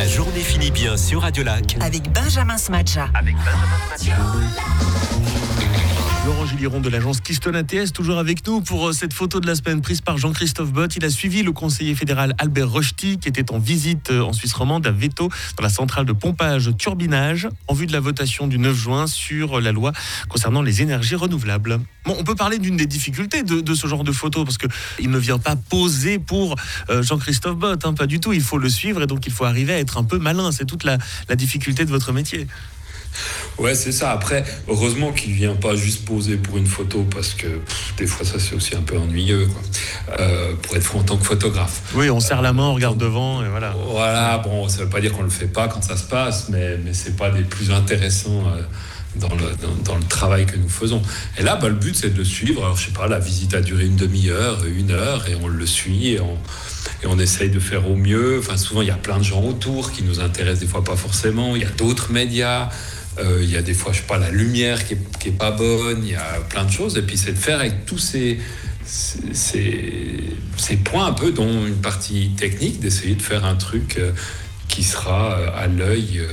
La journée finit bien sur Radio Lac. Avec Benjamin Smadja. Laurent Gilliron de l'agence Keystone ATS, toujours avec nous pour cette photo de la semaine prise par Jean-Christophe Bott. Il a suivi le conseiller fédéral Albert Rochety qui était en visite en Suisse romande à Veto dans la centrale de pompage turbinage en vue de la votation du 9 juin sur la loi concernant les énergies renouvelables. Bon, on peut parler d'une des difficultés de ce genre de photo parce qu'il ne vient pas poser pour Jean-Christophe Bott, pas du tout. Il faut le suivre et donc il faut arriver à être un peu malin. C'est toute la difficulté de votre métier. Ouais, c'est ça. Après, heureusement qu'il vient pas juste poser pour une photo parce que des fois ça c'est aussi un peu ennuyeux, quoi. Pour être en tant que photographe. Oui, on serre la main, on regarde devant et voilà. Voilà, bon, ça veut pas dire qu'on le fait pas quand ça se passe, mais c'est pas des plus intéressants dans le travail que nous faisons. Et là, le but c'est de le suivre. Alors je sais pas, la visite a duré une demi-heure, 1 heure, et on le suit et on essaye de faire au mieux. Enfin, souvent il y a plein de gens autour qui nous intéressent, des fois pas forcément. Il y a d'autres médias. Il y a des fois, je sais pas, la lumière qui est pas bonne, il y a plein de choses, et puis c'est de faire avec tous ces points un peu, dont une partie technique, d'essayer de faire un truc qui sera à l'œil,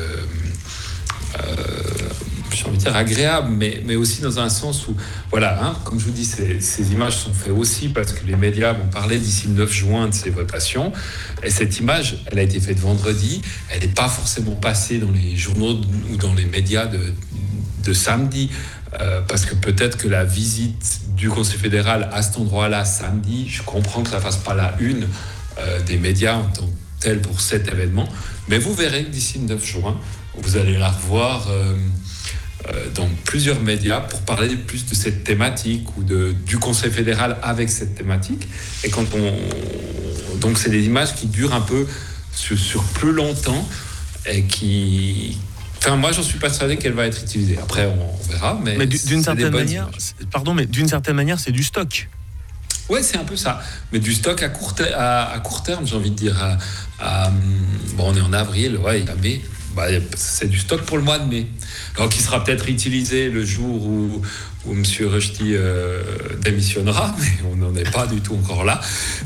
j'ai envie de dire agréable, mais aussi dans un sens où, voilà, comme je vous dis, ces images sont faites aussi parce que les médias vont parler d'ici le 9 juin de ces votations. Et cette image, elle a été faite vendredi, elle n'est pas forcément passée dans les journaux ou dans les médias de samedi, parce que peut-être que la visite du Conseil fédéral à cet endroit-là samedi, je comprends que ça ne fasse pas la une des médias en tant que tel pour cet événement, mais vous verrez que d'ici le 9 juin, vous allez la revoir dans plusieurs médias pour parler plus de cette thématique ou du Conseil fédéral avec cette thématique. Et donc c'est des images qui durent un peu sur plus longtemps et qui... Enfin, moi, j'en suis persuadé qu'elle va être utilisée. Après, on verra. Mais d'une certaine manière, c'est du stock. Ouais, c'est un peu ça. Mais du stock à court terme, j'ai envie de dire. On est en avril, ouais, il y a mai. C'est du stock pour le mois de mai. Alors, qui sera peut-être utilisé le jour où M. Rochety démissionnera, mais on n'en est pas du tout encore là.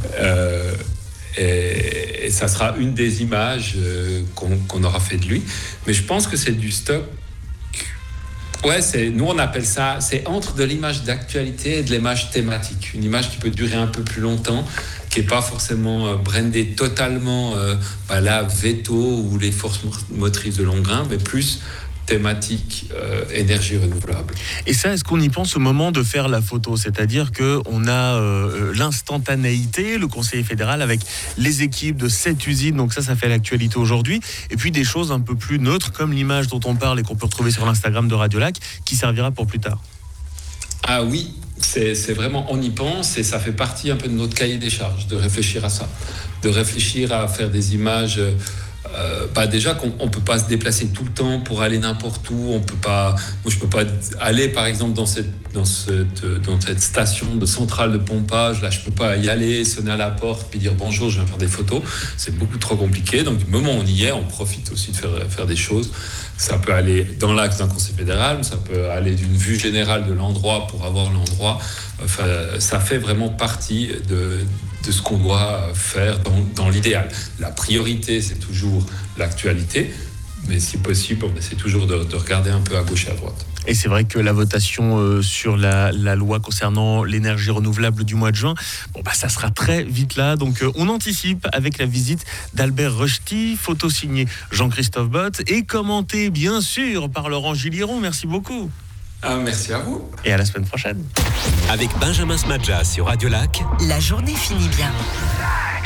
Et ça sera une des images qu'on aura fait de lui. Mais je pense que c'est du stock. Ouais, nous on appelle ça, c'est entre de l'image d'actualité et de l'image thématique. Une image qui peut durer un peu plus longtemps, qui n'est pas forcément brandée totalement la Veto ou les forces motrices de Longrain, mais plus thématique énergie renouvelable. Et ça, est-ce qu'on y pense au moment de faire la photo ? C'est-à-dire qu'on a l'instantanéité, le conseiller fédéral avec les équipes de cette usine, donc ça fait l'actualité aujourd'hui, et puis des choses un peu plus neutres comme l'image dont on parle et qu'on peut retrouver sur l'Instagram de Radio Lac, qui servira pour plus tard. Ah oui, c'est vraiment, on y pense et ça fait partie un peu de notre cahier des charges, de réfléchir à ça, de réfléchir à faire des images... déjà qu'on ne peut pas se déplacer tout le temps pour aller n'importe où. Je peux pas aller par exemple dans cette station de centrale de pompage. Là, je peux pas y aller, sonner à la porte puis dire bonjour, je viens faire des photos. C'est beaucoup trop compliqué. Donc du moment où on y est, on profite aussi de faire des choses. Ça peut aller dans l'axe d'un conseil fédéral, ça peut aller d'une vue générale de l'endroit pour avoir l'endroit. Enfin, ça fait vraiment partie de ce qu'on doit faire dans l'idéal. La priorité, c'est toujours l'actualité, mais si possible, on essaie toujours de regarder un peu à gauche et à droite. Et c'est vrai que la votation sur la loi concernant l'énergie renouvelable du mois de juin, ça sera très vite là. Donc on anticipe avec la visite d'Albert Rochety, photo signée Jean-Christophe Bott et commentée bien sûr par Laurent Gilliron. Merci beaucoup. Merci à vous. Et à la semaine prochaine. Avec Benjamin Smadja sur Radio Lac. La journée finit bien.